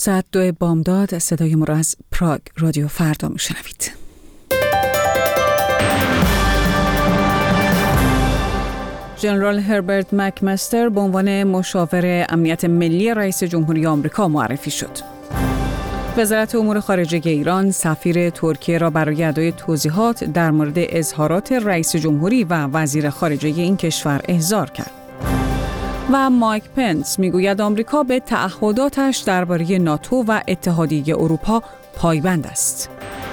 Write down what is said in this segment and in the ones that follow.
ساعت 2 بامداد. صدای ما را از پراگ رادیو فردا میشنوید. ژنرال هربرت مکمستر به عنوان مشاور امنیت ملی رئیس جمهوری آمریکا معرفی شد. وزارت امور خارجه ایران سفیر ترکیه را برای ادای توضیحات در مورد اظهارات رئیس جمهوری و وزیر خارجه این کشور احضار کرد. و مایک پنس میگوید آمریکا به تعهداتش درباره ناتو و اتحادیه اروپا پایبند است.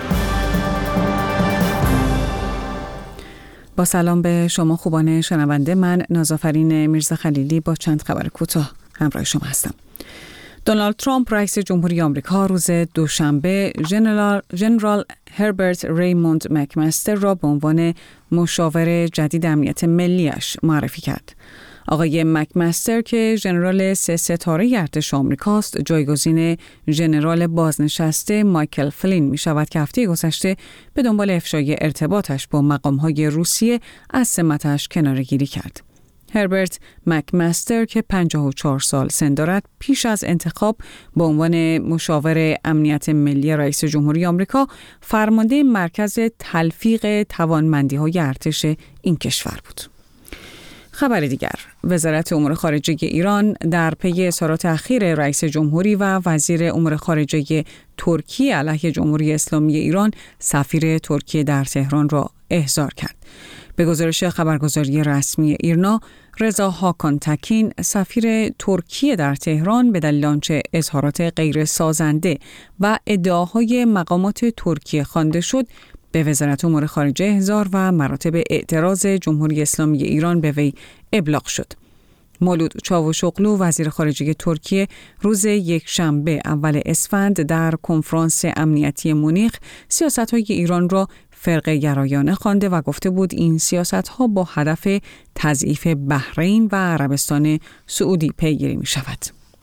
با سلام به شما خوبان شنونده، من نازافرین میرزا خلیلی با چند خبر کوتاه همراه شما هستم. دونالد ترامپ رئیس جمهوری آمریکا روز دوشنبه ژنرال هربرت ریموند مکمستر را به عنوان مشاور جدید امنیت ملیش معرفی کرد. آقای مکمستر که ژنرال 3 ستاره ارتش آمریکاست، جایگزین ژنرال بازنشسته مایکل فلین می شود که هفته گذشته به دنبال افشای ارتباطش با مقام‌های روسیه از سمتش کناره‌گیری کرد. هربرت مکمستر که 54 سال سن دارد، پیش از انتخاب به عنوان مشاور امنیت ملی رئیس جمهوری آمریکا فرمانده مرکز تلفیق توانمندی‌های ارتش این کشور بود. خبر دیگر، وزارت امور خارجه ایران در پی اظهارات اخیر رئیس جمهوری و وزیر امور خارجه ترکیه علیه جمهوری اسلامی ایران سفیر ترکیه در تهران را احضار کرد. به گزارش خبرگزاری رسمی ایرنا، رضا هاکان تکین سفیر ترکیه در تهران به دلیل آنچه اظهارات غیر سازنده و ادعاهای مقامات ترکیه خوانده شد به وزارت امور خارجه احضار و مراتب اعتراض جمهوری اسلامی ایران به وی ابلاغ شد. مولود چاوشوغلو وزیر خارجه ترکیه روز یکشنبه اول اسفند در کنفرانس امنیتی مونیخ سیاست‌های ایران را فرقه گرایانه خوانده و گفته بود این سیاست‌ها با هدف تضعیف بحرین و عربستان سعودی پیگیری می‌شود.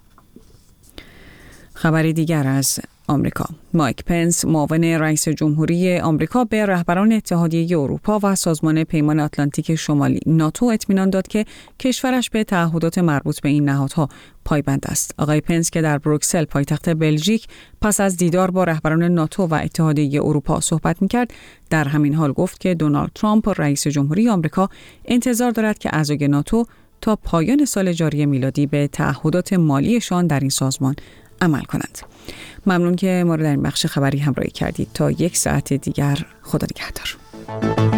خبری دیگر از آمریکا، مایک پنس معاون رئیس جمهوری آمریکا به رهبران اتحادیه اروپا و سازمان پیمان اتلانتیک شمالی ناتو اطمینان داد که کشورش به تعهدات مربوط به این نهادها پایبند است. آقای پنس که در بروکسل پایتخت بلژیک پس از دیدار با رهبران ناتو و اتحادیه اروپا صحبت می‌کرد، در همین حال گفت که دونالد ترامپ رئیس جمهوری آمریکا انتظار دارد که اعضای ناتو تا پایان سال جاری میلادی به تعهدات مالیشان در این سازمان عمل کنند. ممنون که ما را در این بخش خبری همراهی کردید. تا 1 ساعت دیگر خدا نگهدار.